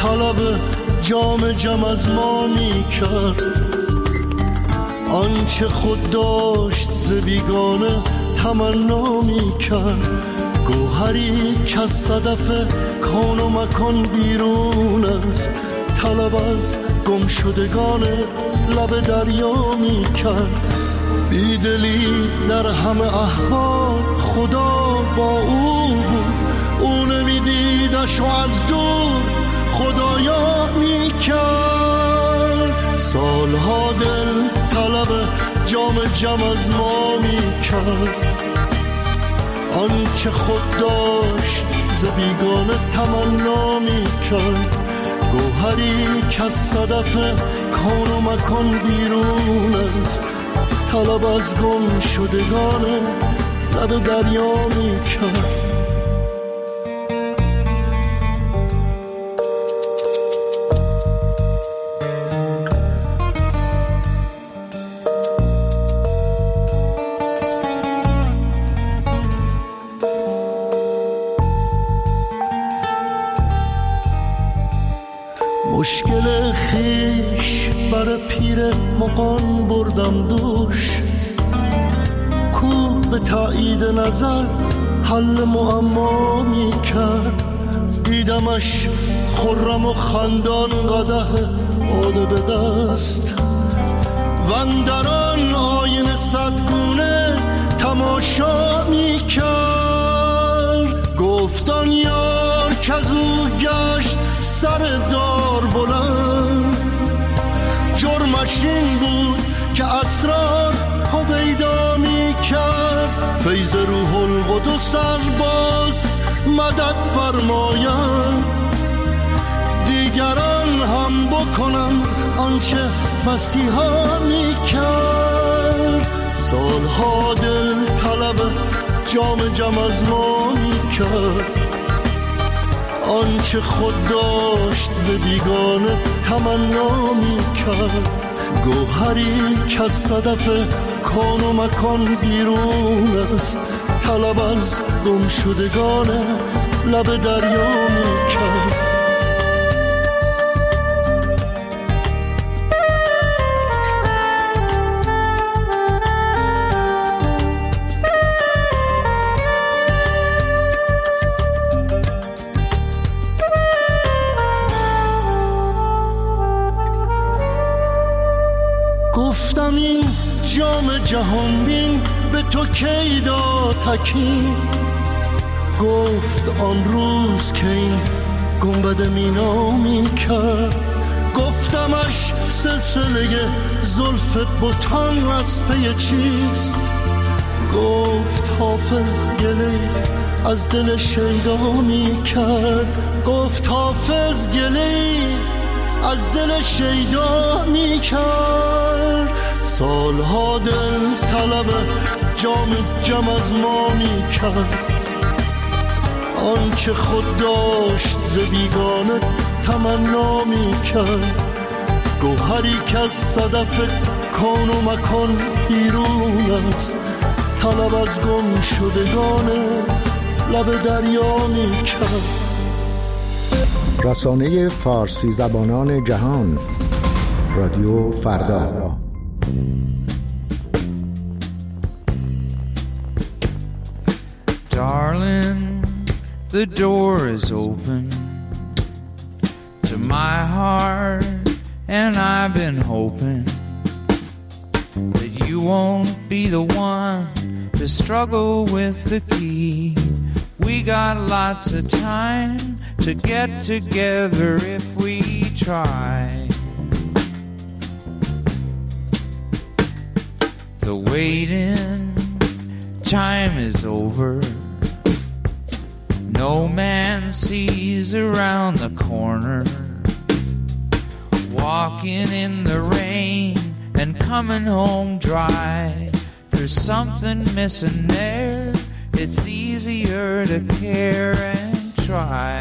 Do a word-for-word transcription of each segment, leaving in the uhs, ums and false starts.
طلب جام جم از ما می کرد. آنچه خود داشت ز بیگانه تمنا می کرد. گوهری که از صدف کون و مکان بیرون است، طلب از گم شدگان لب دریا می کرد. بیدلی در همه احوال خدا با او بود، او نمیدیدش و از دور خدایا می کرد. سالها دل طلب جام جم از ما می کرد. آنچه خود داشت ز بیگانه تمنا می کرد. گوهری که از صدف کون و مکان بیرون است، طلب از گم شدگان لب دریا می کرد. مشکل خیش بر پیر مغان بردم دوش، کو به تایید نظر حل معما می کرد. دیدمش خرم و خندان قدح باده به دست، و اندران آینه صدگونه تماشا می کرد. گفتان یار که از او گشت سر دار بلند، جرمش این بود که اسرار هویدا می کرد. فیض روح القدس باز مدد فرماید، دیگران هم بکنم آنچه مسیحا می کرد. سالها دل طلب جام جم از ما می کرد. آنچه خود داشت ز بیگانه تمنا می کرد. گوهری که از صدف کون و مکان بیرون است، طلب از گم شدگان لب دریا می کرد. گفتم این جام جهان بین به تو کی داد تکین. گفت آن روز که این گنبد مینا می کرد. گفتمش سلسله زلف بتان از پی چیست. گفت حافظ گله از دل شیدا می کرد. گفت حافظ گله از دل شیدا می کرد. سالها دل طلب جام جم از ما می کرد. آنچه خود داشت ز بیگانه تمنا می کرد. گوهری که از صدف کون و مکان بیرون است، طلب از گم شدگان لب دریا می کرد. رسانه فارسی زبانان جهان، رادیو فردا. Darling, the door is open to my heart, and I've been hoping that you won't be the one to struggle with the key. We got lots of time to get together if we try. The waiting time is over. No man sees around the corner. Walking in the rain and coming home dry. There's something missing there. It's easier to care and try.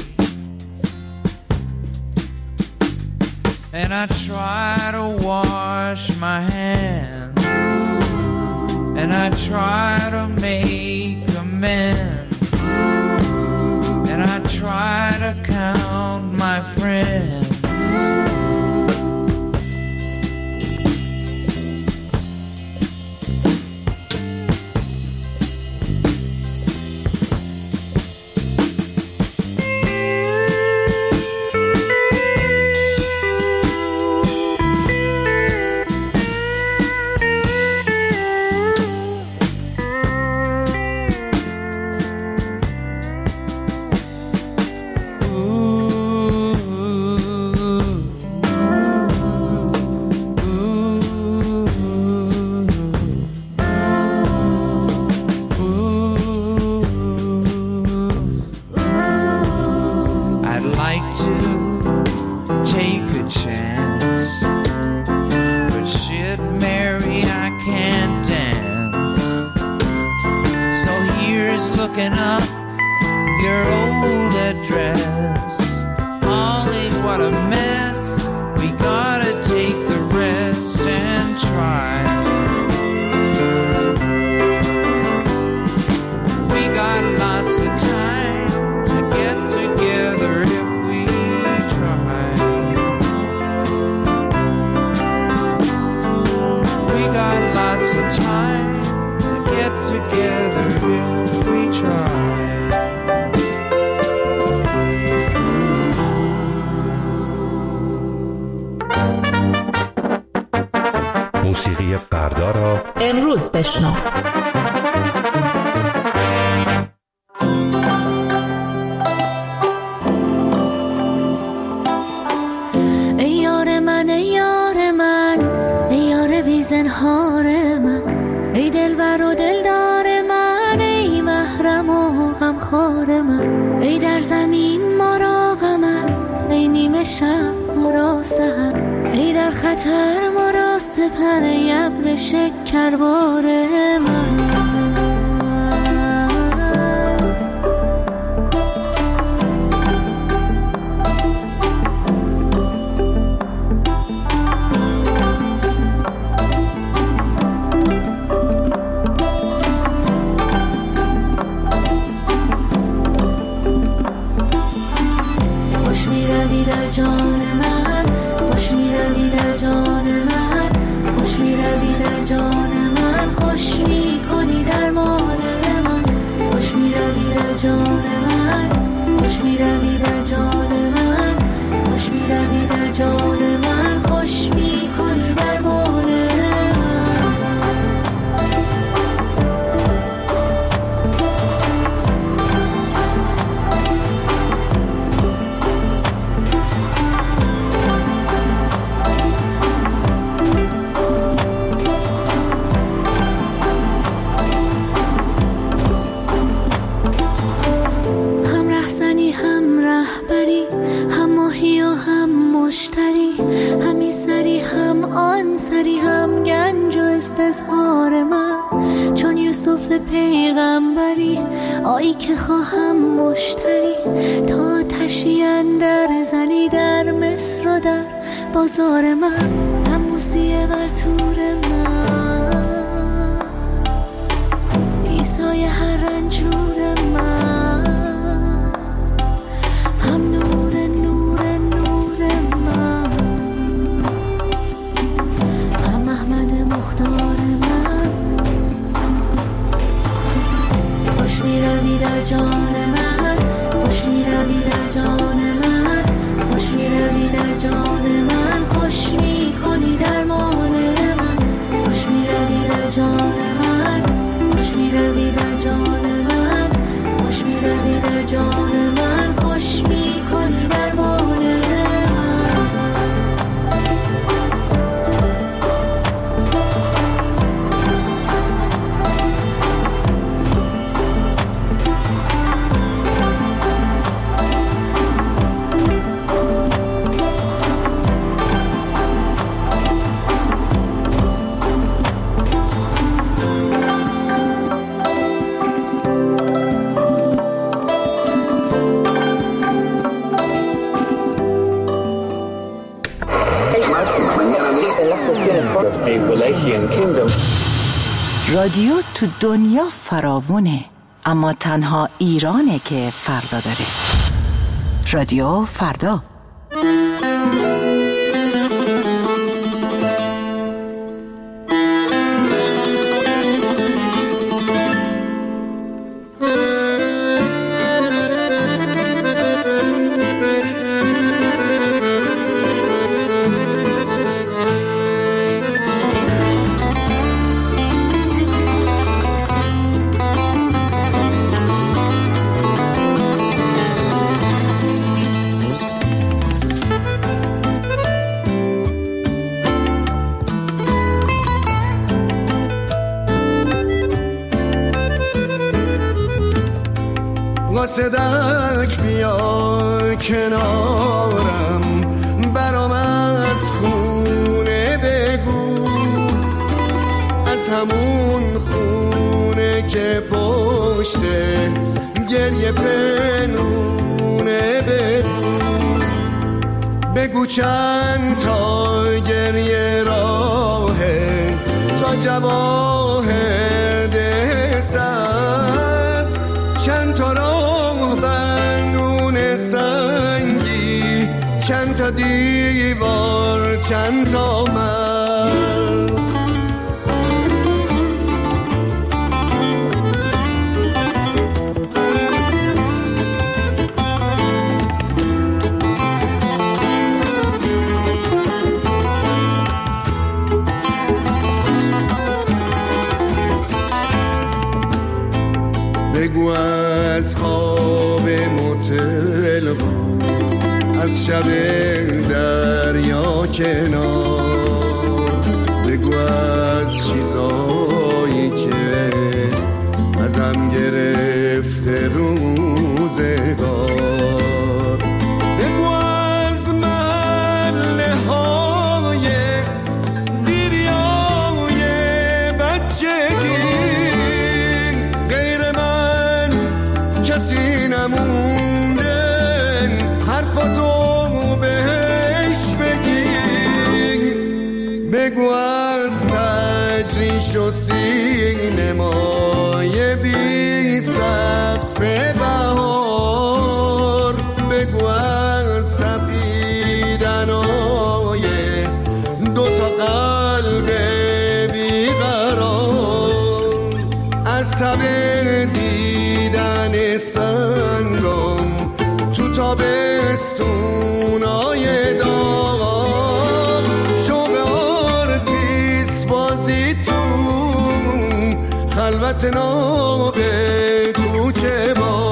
And I try to wash my hands, and I try to make amends, and I try to count my friends friends. Looking up your old address. Ollie, what a mess. We gotta take the rest and try. We got lots of time to get together if we try. We got lots of time to get together if we try. موسیقی فردا را امروز بشنو. ای یار من ای یار من ای یار بی زنهار من ای دلبر و دلدار من ای محرم و غمخوار من ای در زمین ما را غمت ای نیمه شب ما را سحر ای در خطر ما را سپر ای ابر شکربار من پیغمبری آیی که خواهم مشتری تا تشیین در زنی در مصر و در بازار من نموسیه بر تور من عیسای هر رنجور من هم نور نور نور من هم احمد مختار من خوش می روی در جان من خوش می روی در جان من خوش می روی در جان من خوش می کنی درمان من خوش می روی در جان من خوش می روی در جان من خوش می روی در جان من خوش می کنی درمان من رادیو تو دنیا فراوونه، اما تنها ایرانه که فردا داره. رادیو فردا. قاصدک بیا کنارم، برام از خونه بگو، از همون خونه که پشته گریه پنهونه بگو، بگو چند تا گریه راهه تا جواهر ده سبز، چند تا راه بنگون سنگی، چند تا دیوار، چند تا مرز. بگو از خواب متل بود، از شب دریا کنار، بگو از چیزایی که ازم گرفته روزگار، بگو از محله های دیریای بچگی، کسی نمونده حرفاتو بهش بگی، بگو از تجریش و سینمای بی سقف بهار، بگو از تپیدنای دوتا قلب بیقرار، از تب دیدن سنگم تو تابستونای داغ، شوق آرتیس بازی تو خلوت ناب کوچه با.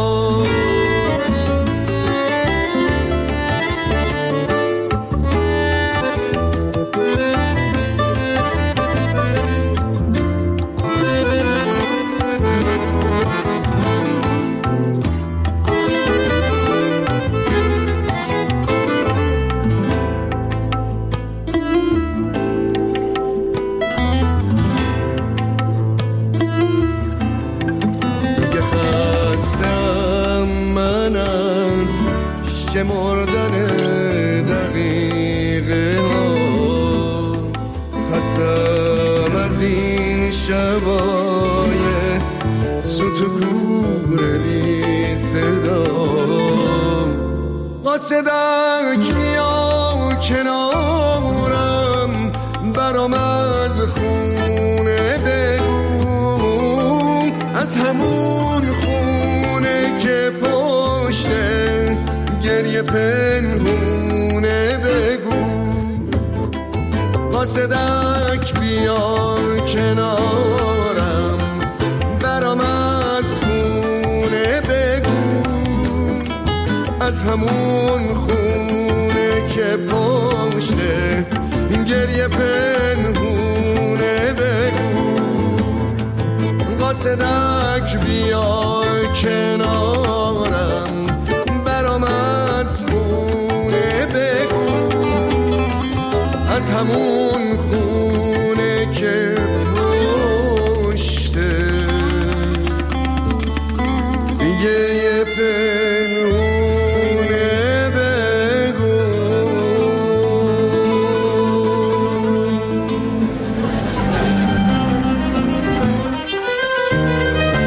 شمردن دقیقه ها، خستم از این شبای سوت و کور بی صدا، قاصدک بیا کنارم، برام از خونه بگو، از همون خونه که پشته گریه پنهونه بگو، قاصدک بیا کنارم، برام از خونه بگو، از همون خونه که پشته گریه پنهونه بگو، قاصدک بیا کنارم، برام از خونه بگو، از همون خونه که پشته گریه پنهونه بگو.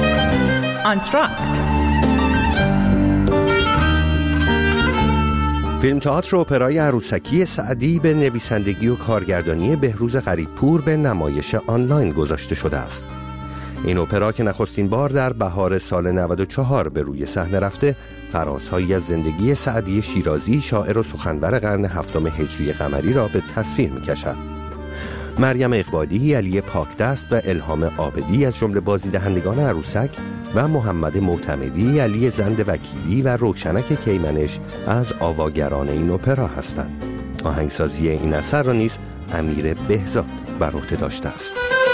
انتراکت فیلم تئاتر اپرای عروسکی سعدی به نویسندگی و کارگردانی بهروز غریبپور به نمایش آنلاین گذاشته شده است. این اپرا که نخستین بار در بهار سال نود و چهار به روی صحنه رفته، فرازهایی از زندگی سعدی شیرازی، شاعر و سخنور قرن هفتم هجری قمری را به تصویر می‌کشد. مریم اقبالی، علی پاکدست و الهام عابدی از جمله بازیدهندگان عروسک و محمد معتمدی، علی زند وکیلی و روشنک کیمنش از آواگران این اپرا هستند. آهنگسازی این اثر را نیز امیر بهزاد بر عهده داشته است.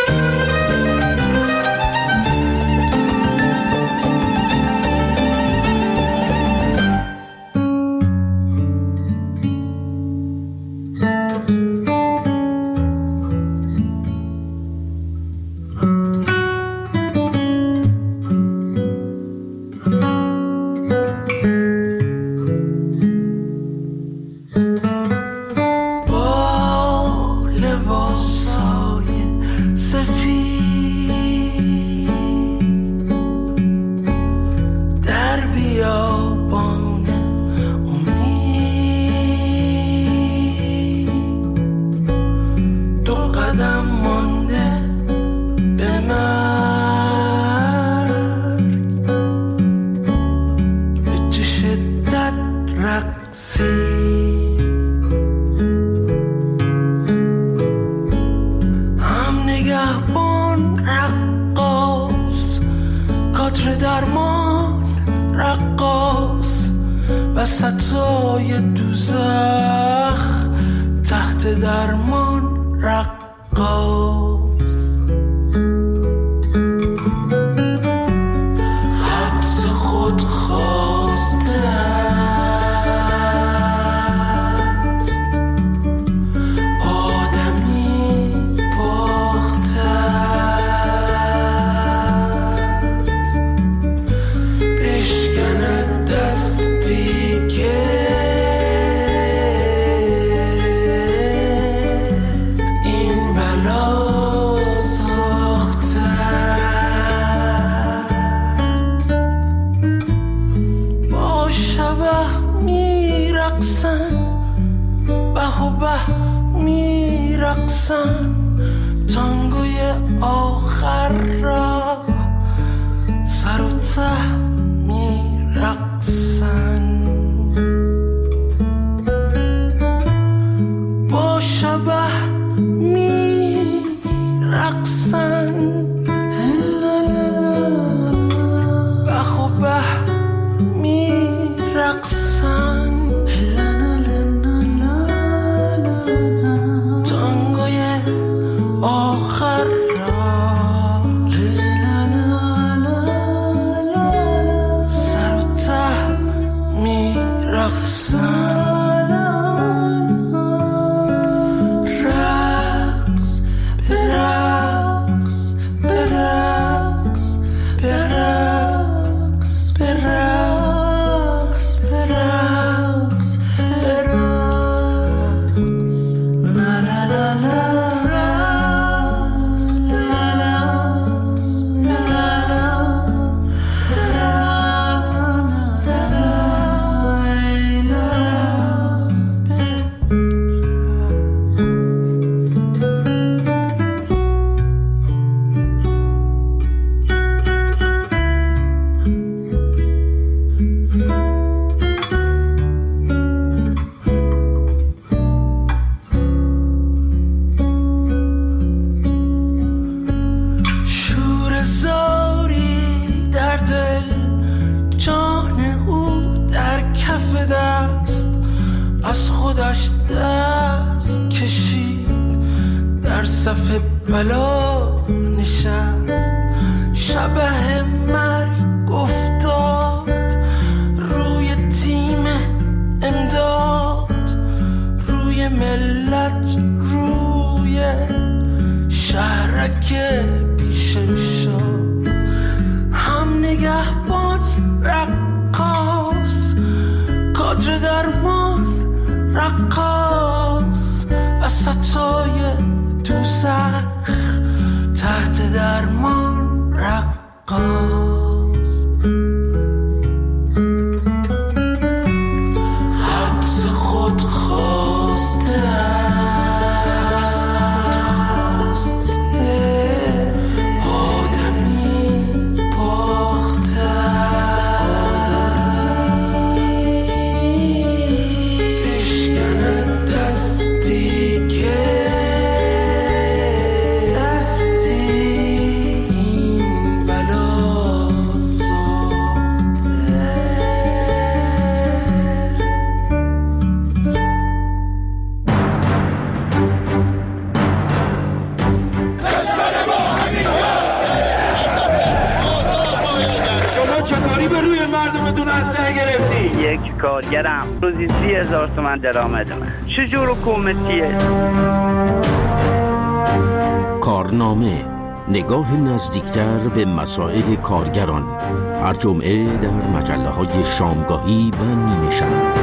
ستای دوزخ تحت درمان رقاص، حبس خود خواسته است، آدمی باخته است، بشکند دستی این بلا ساخته است. با شبه میرقصن، به و به میرقصن، تانگوی آخر را سر و ته میرقصن. با شبه میرقصن، به و به میرقصن، تانگوی آخر را سر و ته میرقصن. صف بلا نشست، شبه مرگ افتاد روی تیم امداد، روی ملت، روی شهرک بیشم شد. هم نگهبان رقاص، کادر درمان رقاص، و ستای دوزخ تحت درمان رقاص. حبس روی مردمتون اسلحه گرفتی؟ یک کارگرم روزی سی هزار تومن درآمد من. چجور حکومتیه؟ کارنامه، نگاه نزدیکتر به مسائل کارگران، هر جمعه در مجله های شامگاهی و نیمه شب.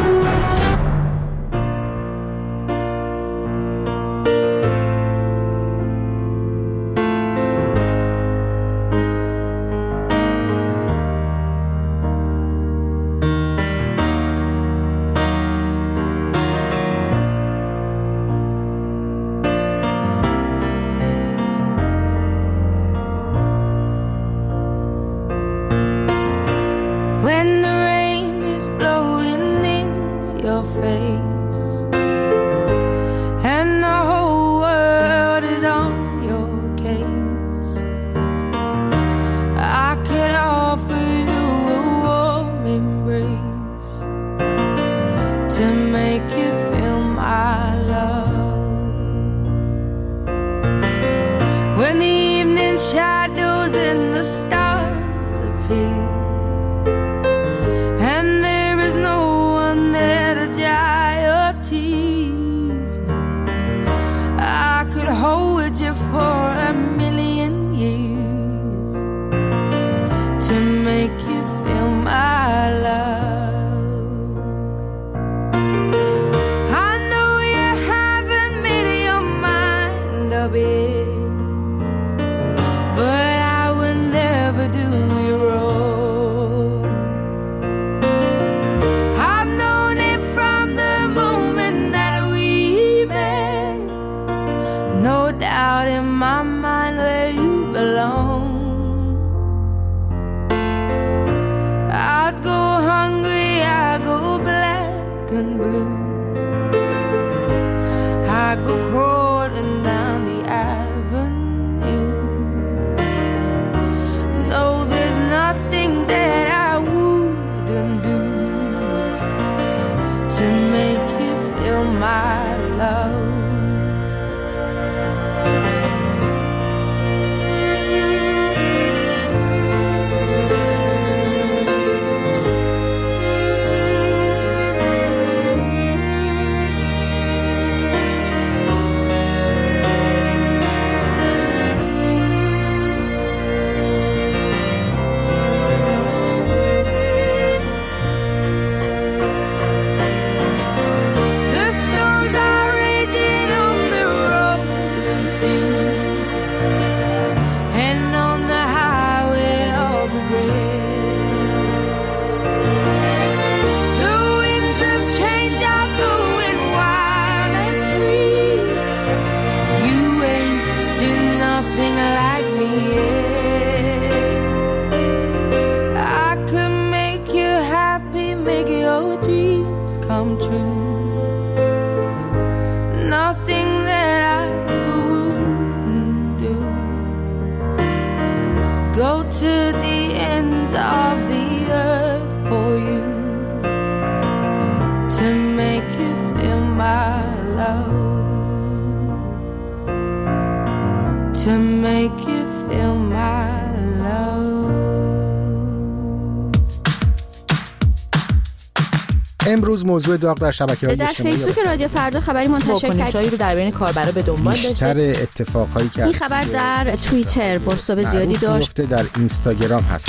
امروز موضوع داغ در شبکه‌های اجتماعی در فیسبوک رادیو فردا خبری منتشر کرد رو در بین کاربرا به دنبال داشته. بیشتر اتفاقایی که این خبر در توییتر بازتاب زیادی داشت. در اینستاگرام هست.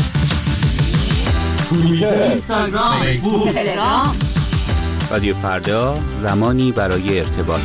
توییتر، اینستاگرام، فیسبوک، تلگرام. رادیو فردا، زمانی برای ارتباط.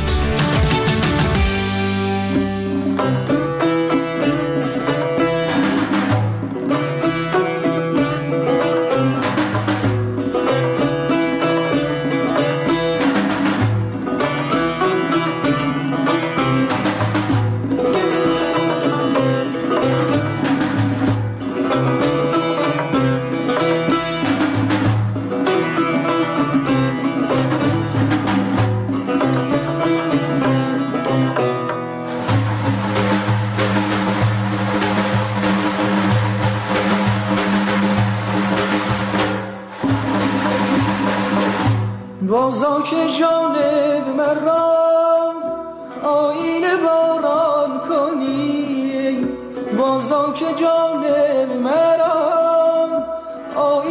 بازا که جانب مرا آیین باران کنی، بازا که جانب مرا آیین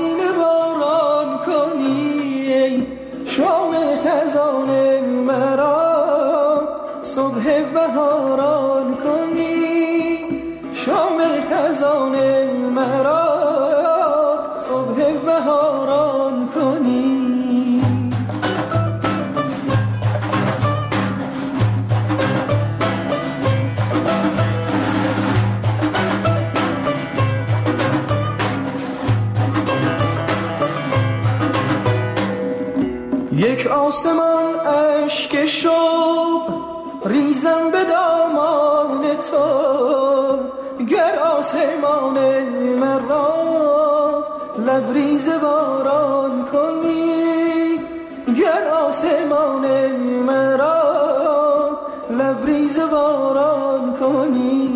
بهاران کنی، شام خزان مرا صبح بهاران کنی. یک آسمان اشک شب ریزم به دامان تو، گر آسمان مرا لبریز باران کنی، گر آسمان مرا لبریز باران کنی.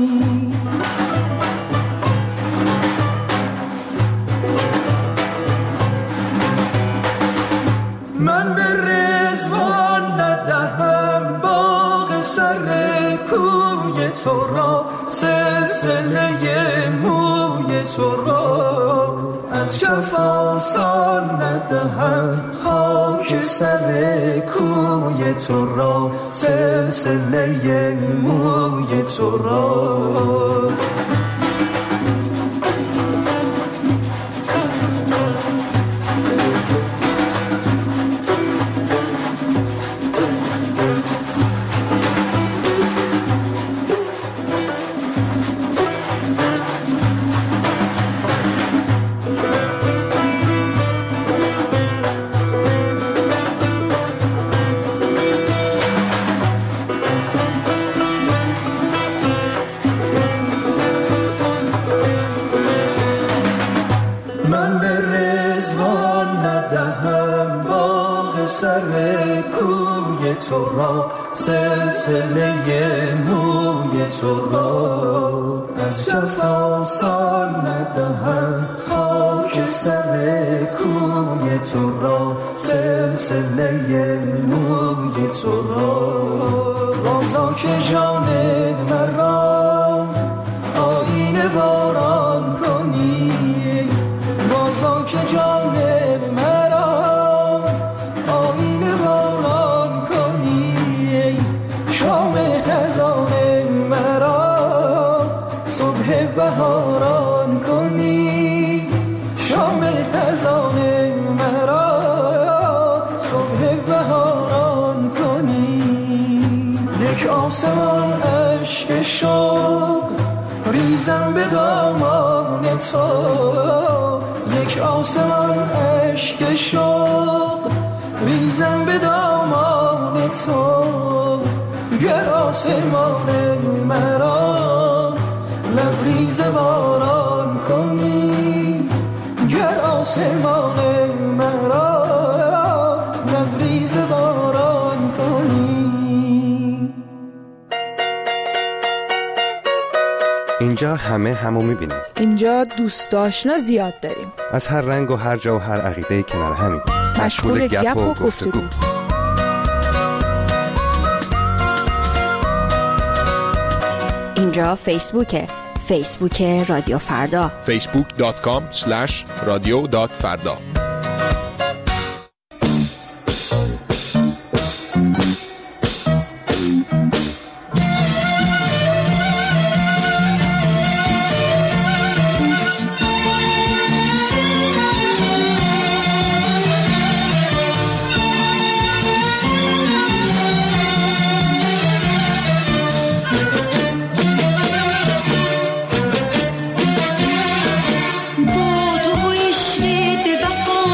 من به رضوان ندهم باغ سر کوی تو را، سلسله موی تو را از کف آسان ندهم، خاک سر کوی تو را سلسله موی تو را. تو را سلسله موی تو را از کف آسان ندهم، خاک سر کوی تو را سلسله موی تو را. بازا که جان مرا آینه باران کنی، بازا که جان مرا آینه باران کنی، شام خزان مرا صبح بهاران کنی، شام خزان مرا صبح بهاران کنی. یک آسمان اشک شوق ریزم به دامان تو، یک آسمان اشک شوق ریزم به دامان تو، گر آسمان مرا لبریز باران کنی، گر آسمان مرا لبریز باران کنی. اینجا همه همو میبینیم، اینجا دوست آشنا زیاد داریم، از هر رنگ و هر جا و هر عقیده کنار همین، مشغول گپ و گفتگو. اینجا فیسبوکه، فیسبوک رادیو فردا، فیسبوک دات کام اسلش رادیو دات فردا. با تو و عشق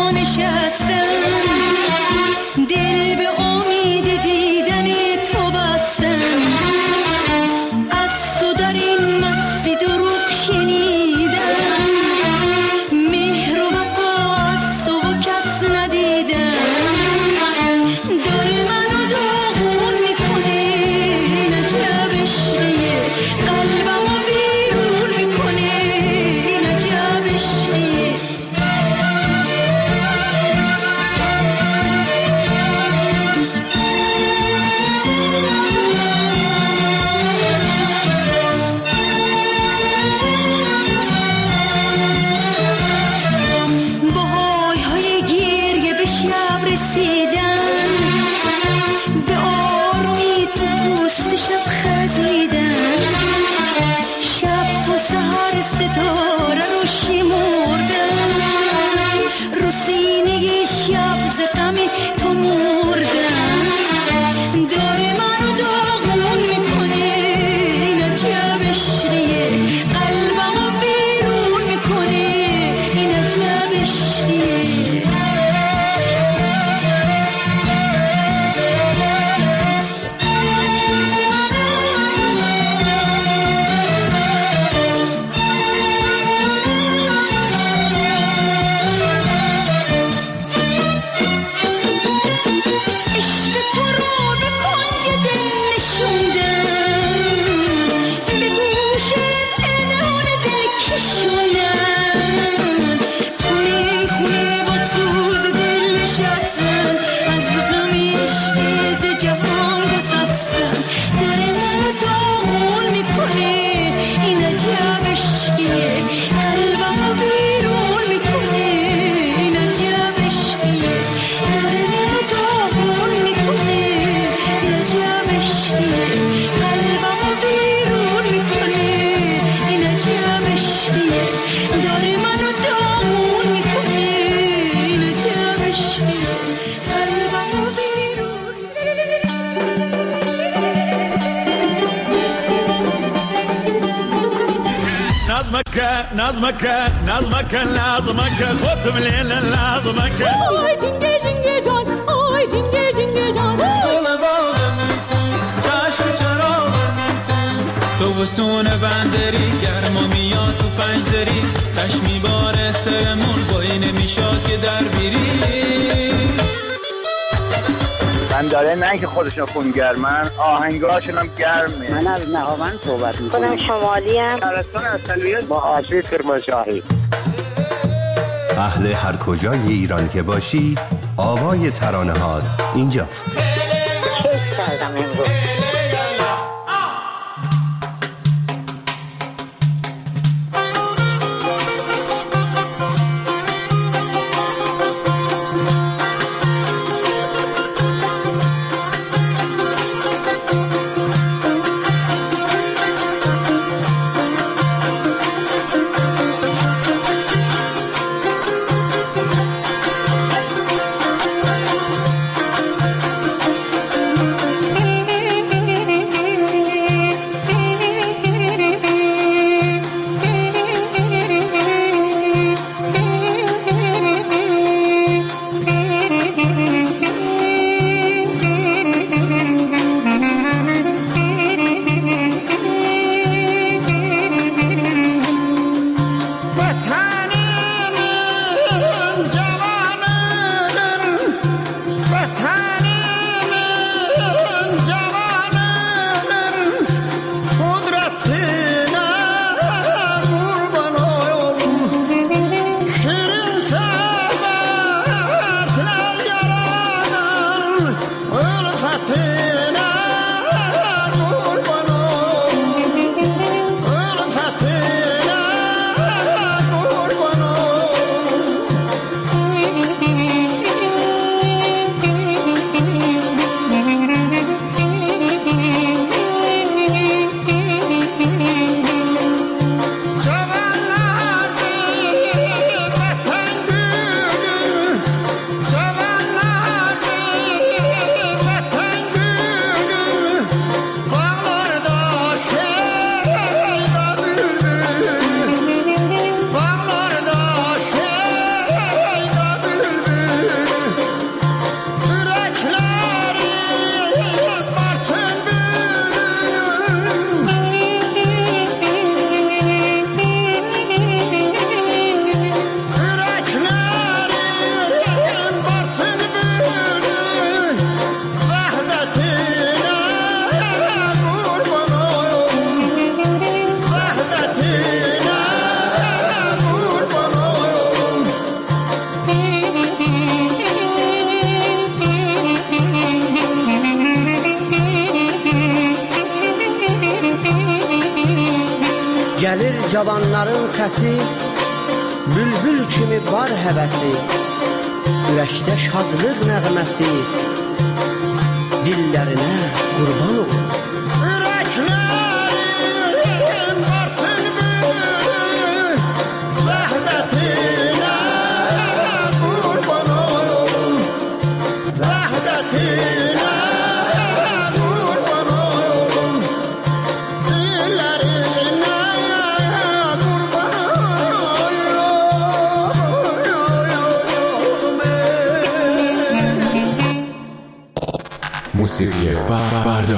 نظمك نظمك لازمك خد من لازمك آی جنگه جنگه جان آی جنگه جنگه جان دل باغم تو چشم چراغم تو تو وسون بندری گرما میاد تو پنجدری تش میباره سرمون بایی نمیشاد که در بیری من داره نه که خودشون خونگرمن آهنگاشون هم گرمه. من از نهاوند صحبت میکنم. خودم شمالی ام. شهرستان اصلیت با آشی کرمانشاهی. اهل هر کجای ایران که باشی آوای ترانه هات اینجاست. کیف کردم امروز. Gəlir cavanların səsi, bülbül kimi var həvəsi, ürəkdə şadlıq nəğməsi, dillərinə qurban olur. Ürəklərim varsın bülbül, vəhdətinə qurban olur, vəhdətinə. موسیقی فردا.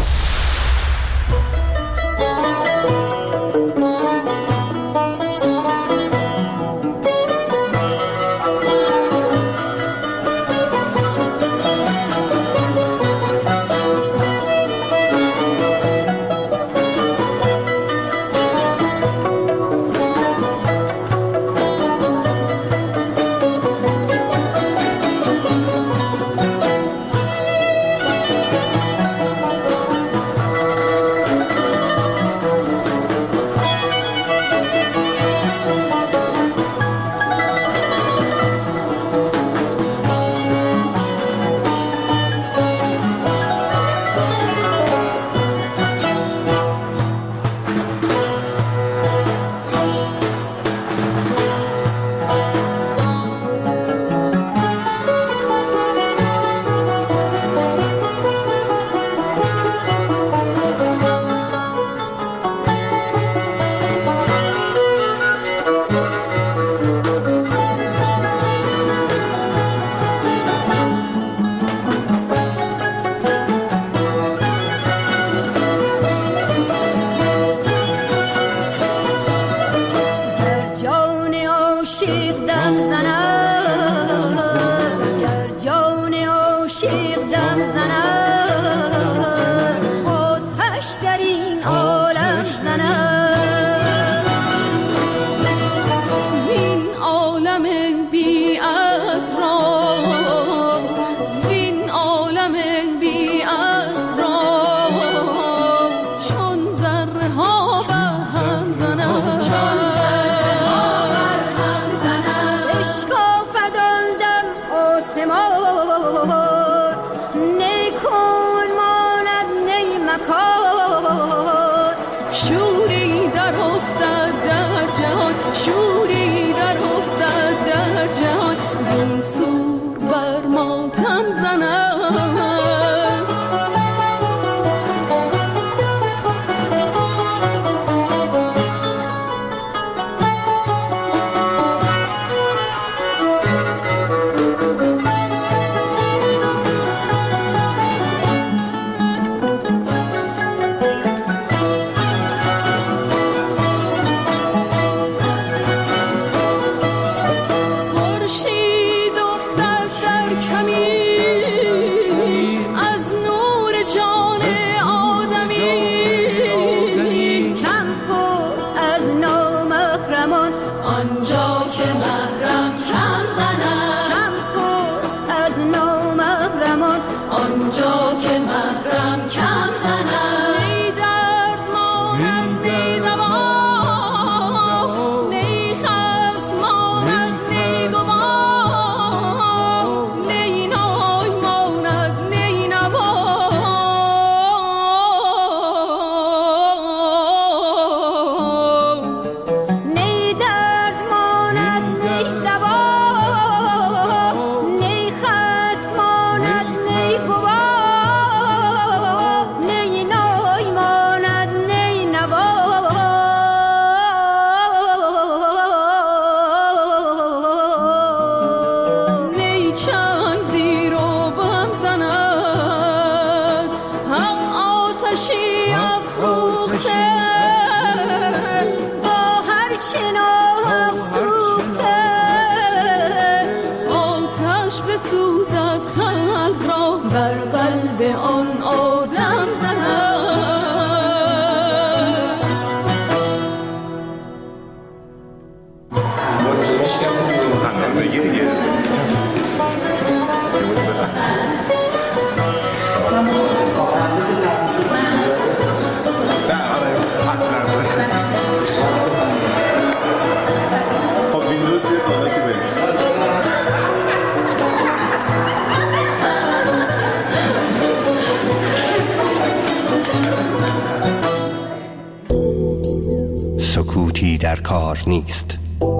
سکوتی در کار نیست.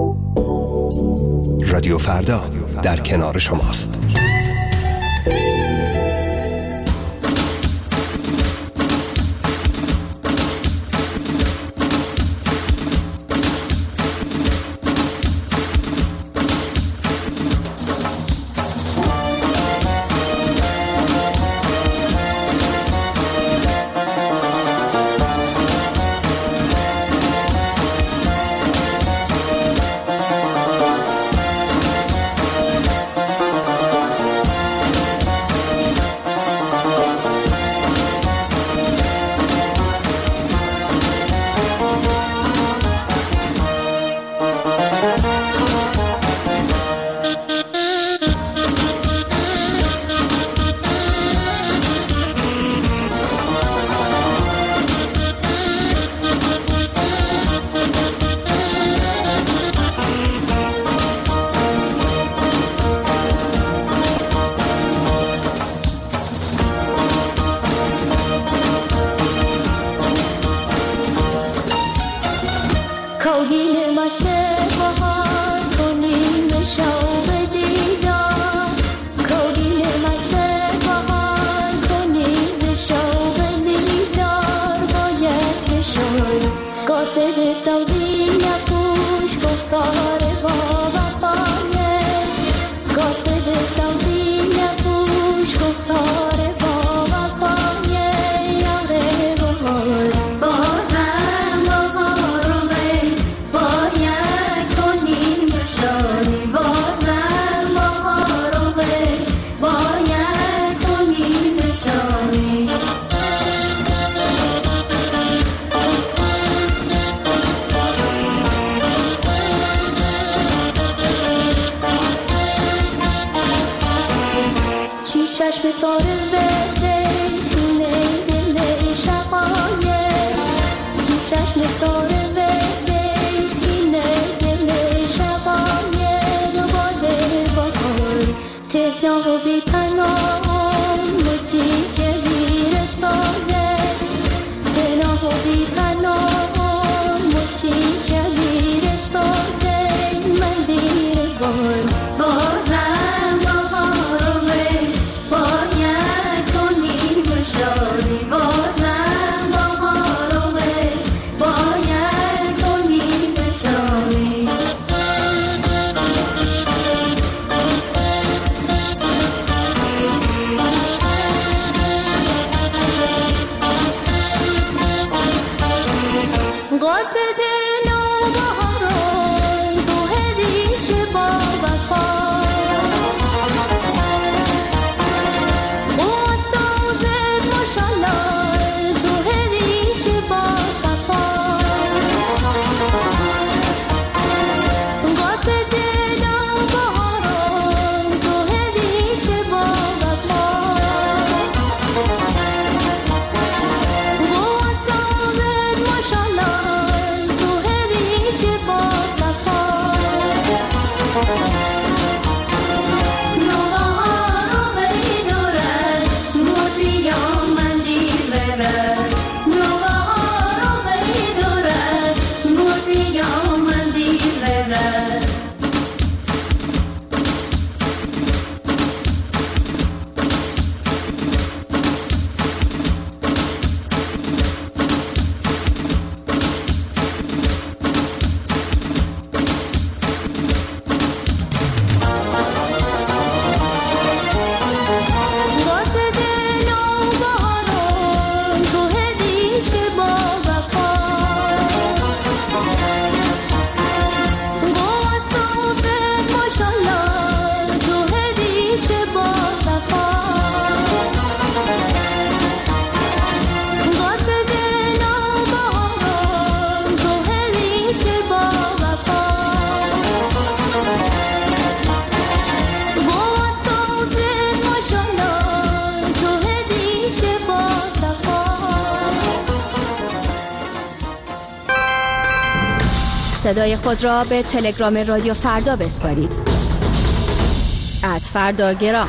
رادیو فردا در کنار شماست. چشم ساره وده اینه دل شقایه چی چشم ساره وده اینه دل شقایه باده باکن تهنا و بی پناه مجی که بیر ساده تهنا و بی پناه مجی که بیر ساده من دیر بار بازم صدای خود را به تلگرام رادیو فردا بسپارید. ات فرداگرام.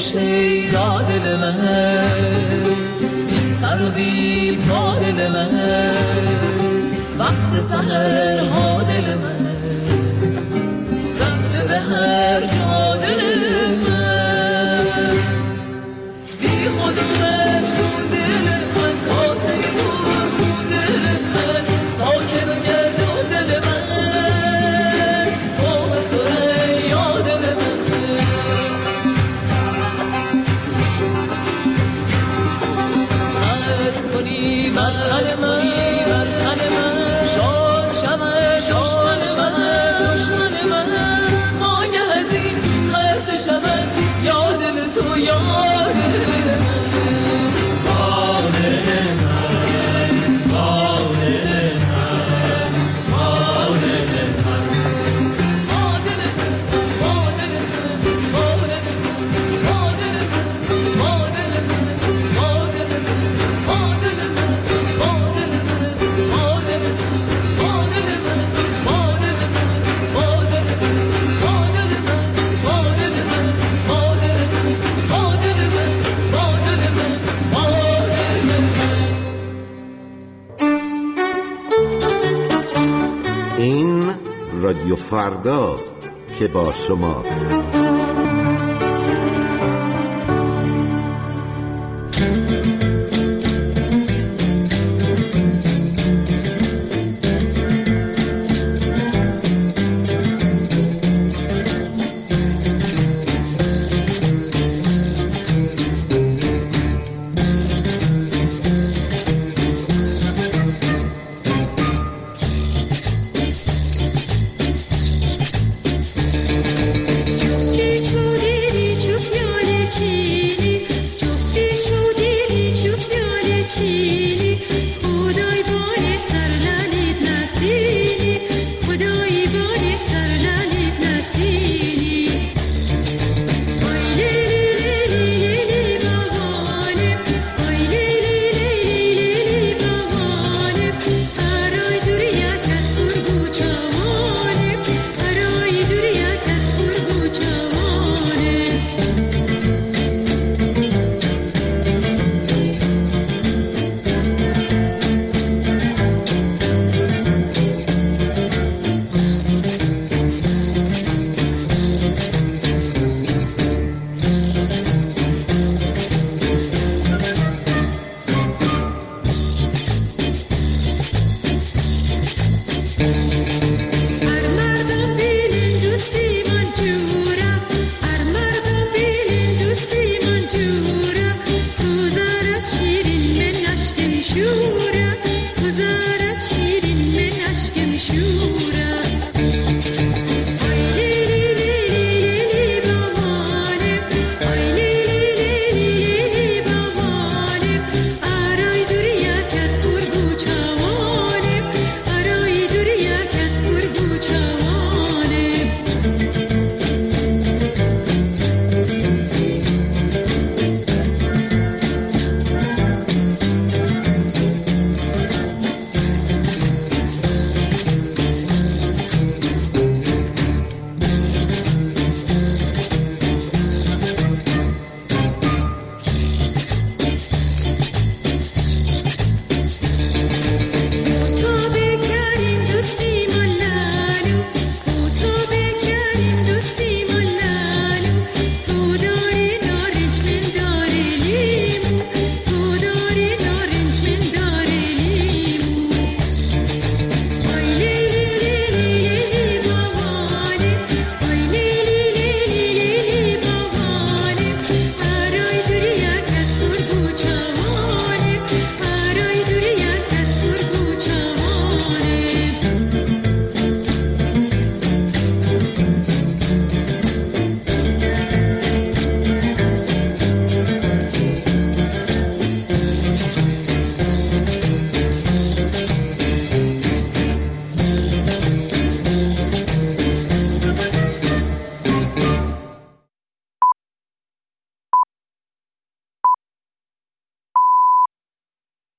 شیدا دل من بی سر و بی پا دل من وقت سحر ها دل من رفته به هر جا دل من بی خودم خون دل من کاسه پر خون دل من ساکن و گردون دل من قوم سریا دل من عرض کنی مرحل من مرحل من شاد شمه دشمن من دشمن من مانگه از این خرس شمه یاد دل تو یاد دل رادیو فرداست که با شماست.